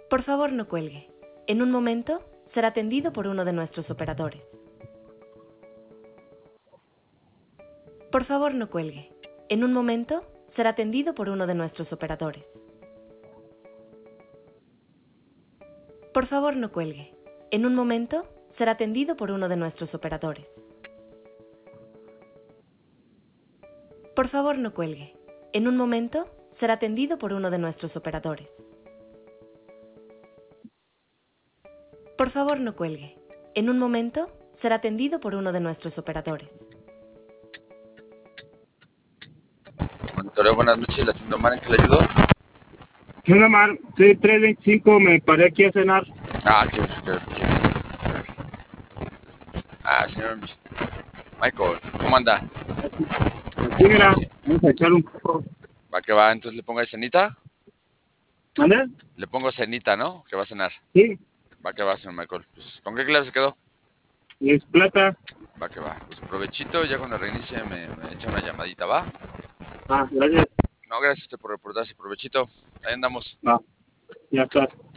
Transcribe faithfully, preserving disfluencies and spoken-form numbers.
Por favor, no cuelgue. En un momento, será atendido por uno de nuestros operadores. Por favor, no cuelgue. En un momento, será atendido por uno de nuestros operadores. Por favor, no cuelgue. En un momento, será atendido por uno de nuestros operadores. Por favor, no cuelgue. En un momento, será atendido por uno de nuestros operadores. Por favor, no cuelgue. En un momento, será atendido por uno de nuestros operadores. Monitoreo, buenas noches, la tienda Omar, ¿en qué le ayudo? ¿Qué onda, man? Soy tres veinticinco, me paré aquí a cenar. Ah, qué, qué, qué. Ah, señor Michael, ¿cómo anda? Aquí, mira, vamos a echar un poco. Va que va, entonces le pongo ahí cenita. ¿Mande? Le pongo cenita, ¿no? Que va a cenar. Sí, Va que va, señor Michael. Pues, ¿con qué clave se quedó? es plata. Va que va. Pues provechito, ya cuando reinicie me, me echa una llamadita, ¿va? Ah, gracias. No, gracias a usted por reportarse, provechito. Ahí andamos. Ah, ya está.